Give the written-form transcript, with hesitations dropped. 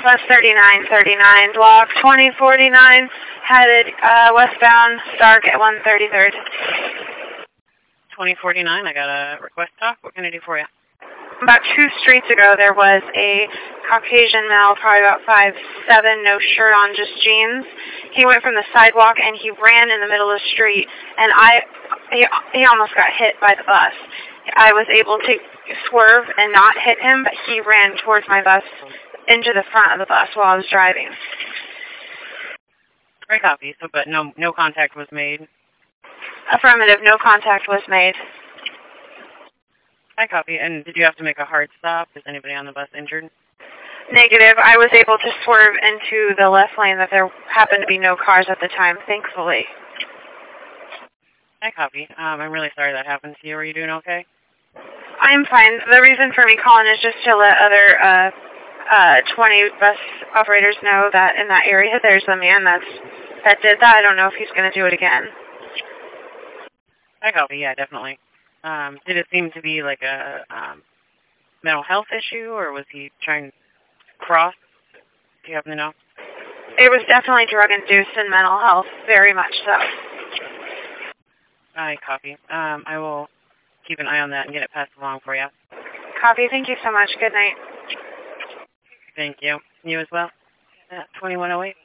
Bus 3939, block 2049, headed westbound, Stark at 133rd. 2049, I got a request talk. What can I do for you? About 2 streets ago, there was a Caucasian male, probably about 5'7", no shirt on, just jeans. He went from the sidewalk and he ran in the middle of the street, and he almost got hit by the bus. I was able to swerve and not hit him, but he ran towards my bus into the front of the bus while I was driving. Right, copy. So, but no contact was made. Affirmative, no contact was made. I copy. And did you have to make a hard stop? Is anybody on the bus injured? Negative. I was able to swerve into the left lane that there happened to be no cars at the time, thankfully. I copy. I'm really sorry that happened to you. Are you doing okay? I'm fine. The reason for me calling is just to let other 20 bus operators know that in that area there's a man that did that. I don't know if he's going to do it again. I copy. Yeah, definitely. Did it seem to be like a mental health issue, or was he trying to cross? Do you happen to know? It was definitely drug-induced and mental health, very much so. I copy. I will keep an eye on that and get it passed along for you. Copy. Thank you so much. Good night. Thank you. You as well. 2108.